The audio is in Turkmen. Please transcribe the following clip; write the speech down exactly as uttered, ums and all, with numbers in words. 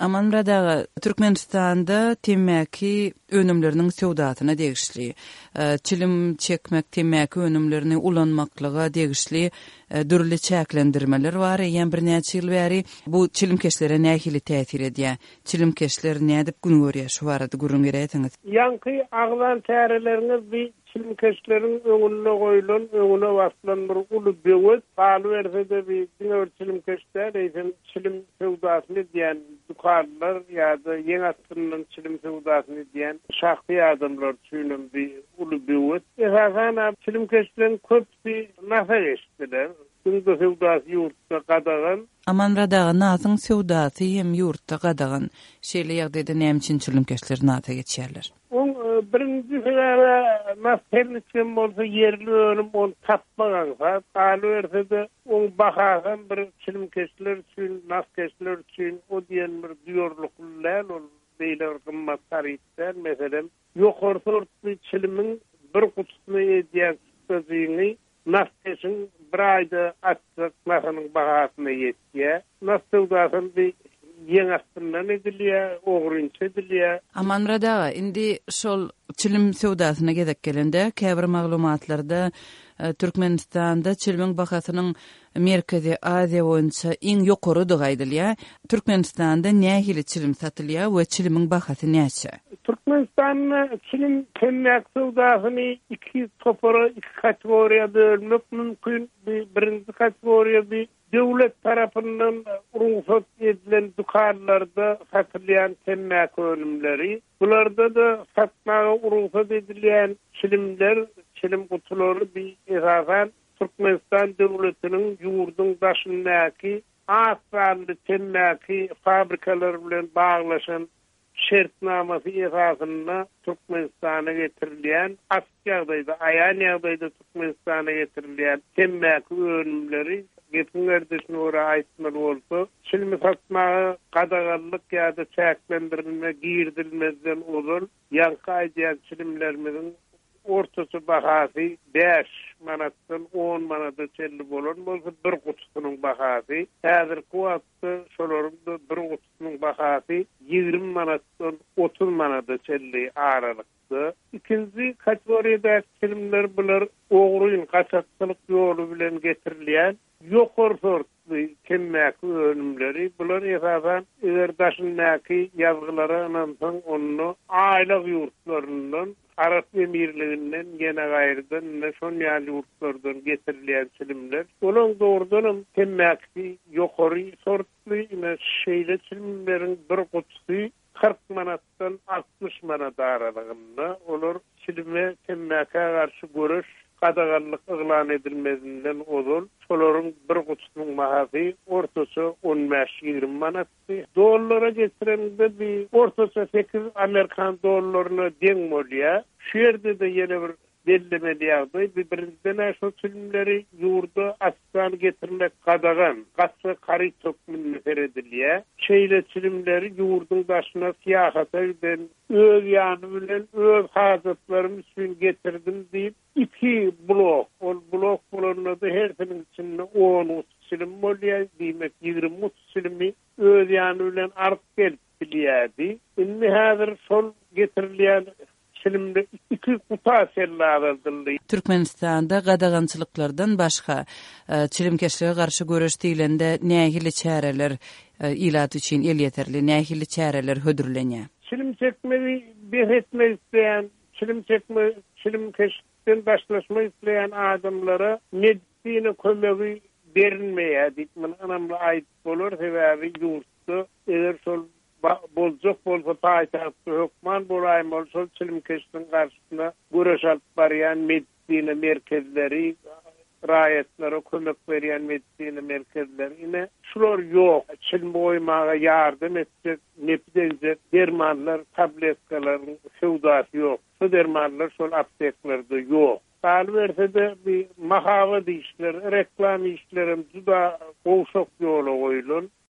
Aman radaga Türkmenistanda temmäki önümlerinin sewdatyna degişli, çilim çekmek temmäki önümlerini ulanmaklyga degişli dürli çäklendirmeler bar. Ýa-ni bir näçe ýyl bäri bu çilimkeşlere nähili täsir edýär? Çilimkeşler nädip gün görýär şu barada gurrun berätiňiz? Ýanky aglan täreleriniz bir çilimkeşlerin öňüne goýulan, öňüne baslan bir uly böwet, baly bersede bir diňe çilimkeşler, eýsem çilim sewdasyny diýen dukanlar ýa-da ýeň atlynyň çilim sewdasyny diýen şahsy adamlar üçin bir uly böwet. Esasen çilimkeşlerin köpsi nasa geçdiler. Günde sewdasy ýurtda gadagan. Aman radaga nasyň sewdasy hem ýurtda gadagan. Şeýle ýagdaýda näme çilimkeşler nata geçýärler? On birinji sebäbi nasherliçem bolsa yerli önüm on tapmagansa, baly bersede on bahagan bir çilimkeşler üçin, naskeşler üçin o diýen bir duýarlyklar, ol beýle gymmat tarypdan meselem ýokary sortly çilimin bir kutusyny edýän söýüni naskeşin bir aýda atsak nasanyň bahasyna ýetýär. Nasdagdan bir ýeň astyndan edilýär, ogrunça edilýär. Aman radaga indi şol çilim sewdasyna gedek gelende käbir maglumatlarda Türkmenistanda çilimin bahasynyň Merkezi Aziýa boýunça iň ýokarydy gaýdylýar. Türkmenistanda nähili çilim satylýar we çilimiň bahasy näçe? Türkmenistan'da çilim temmäk sewdasyny iki topara, iki kategoriýa bölmek mümkin. Birinji kategoriýa bir döwlet tarapyndan ruhsat edilen dukanlarda satylýan temmäk önümleri. Bularda da satmaga ruhsat edilýän çilimler, çilim gutulary bir esasen Türkmenistan döwletiniň ýurdun daşyndaky aslanly temmäki fabrikalar bilen baglaşan şertnamasy esasyna Türkmenistana getirilýän, asýagdaýda, aýan ýagdaýda Türkmenistana getirilýän temmäki önümleri geçenlerde şunu aýtmaly bolsa, çilimi satmagy gadaganlyk ýa-da çäklendirilme girdilmezden uzun ýanky aýdýan çilimlerimiň ortasy bahasy beş manatdan on manata çelli bolan bolsa bir kutusynyň bahasy häzirki wagtda şolaryň bir kutusynyň bahasy ýigirmi manatdan otuz manata çelli aralykda. İkinji kategoriýada çilimler bular ogruýun gaçakçylyk ýolu bilen getirilýän ýokary sortly temmäki önümleri. Bular esasen eger daşyndaky ýazgylara ynansaň onu aýlyk ýurtlaryndan Arap emirliginden gene gaýrydan şol ýaly ýurtlardan getirilýän çilimler. Olaň doğrudan temmäki ýokary sortly şeýle çilimleriň bir kutusy kırk manatdan altmış manat aralygynda. Olar çilime temmäke garşy görüş gadaganlyk yglan edilmezinden ozul. Şolaryň bir kutusynyň bahasy ortasy on beş ýygrimi manatdy. Dollara geçirende bir ortasy sekiz Amerikan dollaryna deň bolýar. Şu ýerde de ýene bir bellemeli ýagdaý, bir-birinden aşo çilimleri ýurda aslan getirmek gadagan, gaçy kary tökmünde seredilýär. Şeýle çilimleri ýurdun daşyna syýahat eden, öz ýany bilen öz hazatlarym üçin getirdim diýip iki blok, ol blok bolanlarda her biriniň içinde on çilim bolýar, diýmek ýygrimi çilimi öz ýany bilen artyp gelip bilýärdi. Indi häzir şol getirilýän çilimde iki kuta selläwildi. Türkmenistanda gadagançylyklardan başga çilimkeşlige garşy görüş diýilende nähili çäreler ilat üçin el ýeterli, nähili çäreler hödürlenýär? Çilim çekmegi behetme isleyen, çilim çekme, çilim keşikten başlaşma isleyen adamlara medisine kömegi berilmeýär diýip men anamla aýdyp bolar, sebäbi ýurtda eger şol boljak bolsa paýtagtda hökman bolaýan bolsa çilim keşikden garşyna görüş alyp barýan medisine merkezleri, raýatlara kömek berýän medisine merkezleri ine şular ýok. Çilim boýmaga ýardym etjek, nepdenjek dermanlar, tabletkalaryň sewdasy ýok. Bu dermanlar şol apteklarda ýok. Baly bersede bir mahawa diýişler, reklam işlerim juda gowşak ýola goýulan.